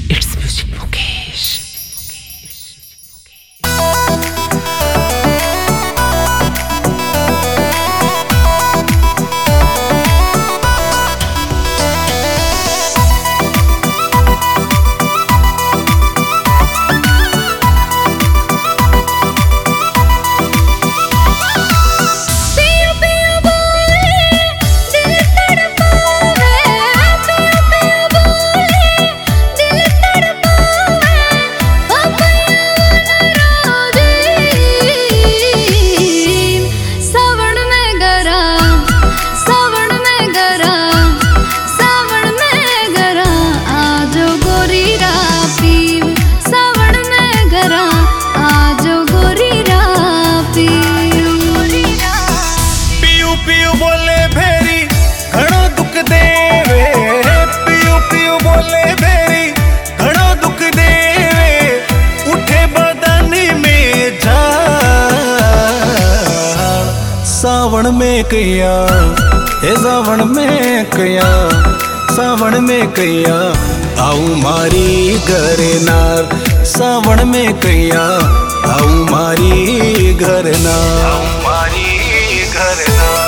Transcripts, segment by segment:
It's Music Mukesh. सावन में कैया हे सावन में कैया सावन में कैया आऊं मारी घरे नार सावन में कैया आऊं मारी घर नार आऊं मारी घर नार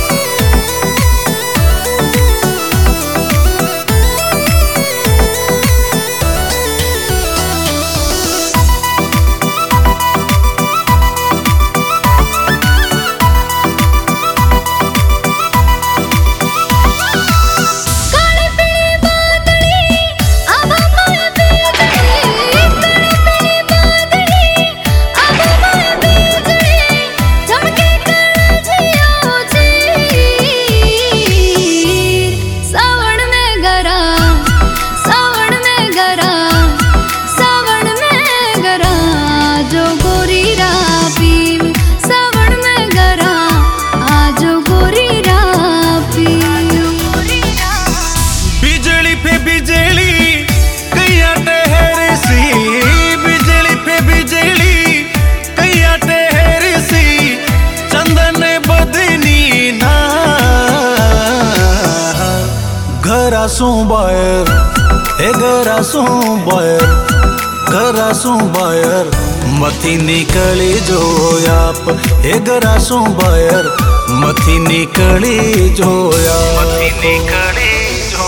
घरासों बाहर हे घरासों बाहर मथी निकली जो आप हे घरासों बाहर मथी निकली जो आप मथी निकली जो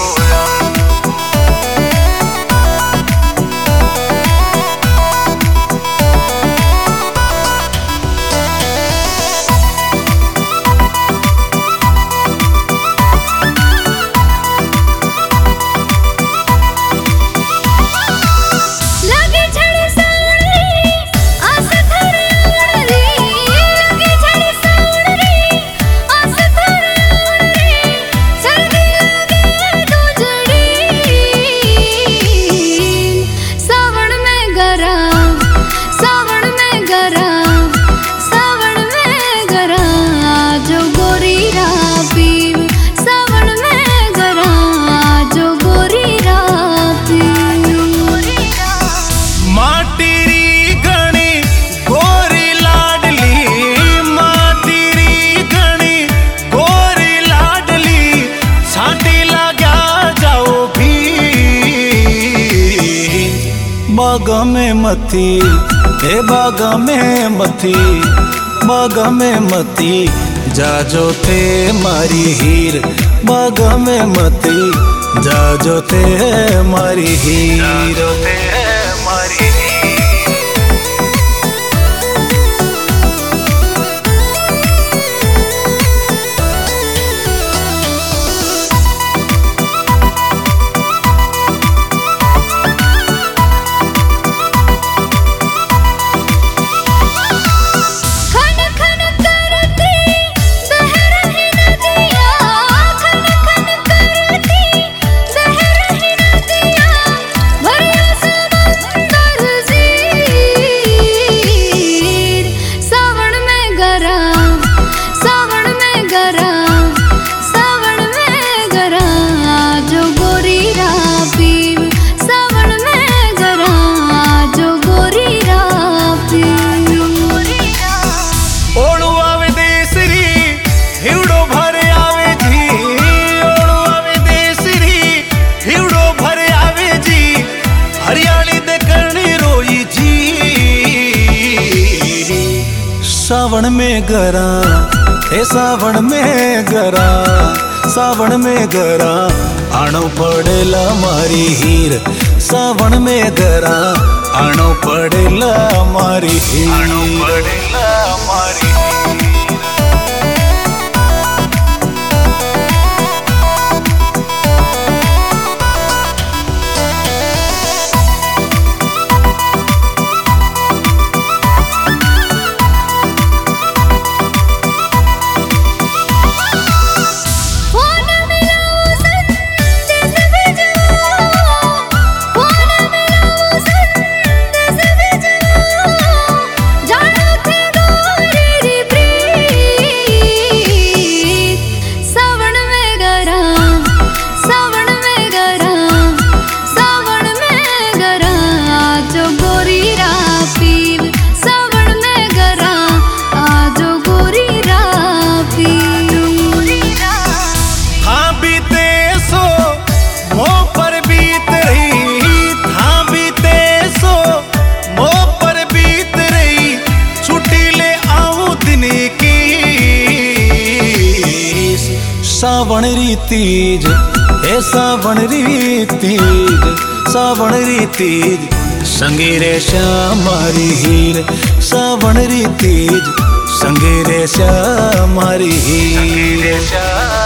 बागा में मथी हे बागा में मथी बागा में मथी जाजो थे मारी हीर बागा में मथी जाजो थे मारी हीर जाजो थे मारी हीर भरिया सावन में गरा हे सावन में गरा सावन में गरा आनो पड़ेला मारी हीर सावन में गरा आनो पड़ेला मारी हीर आनो पड़ेला मारी सावन रीतीज हे सावन रीतीज सावन रीतीज संगेरे श्यामारी हीर सावन रीतीज संगेरे श्यामारी हीर।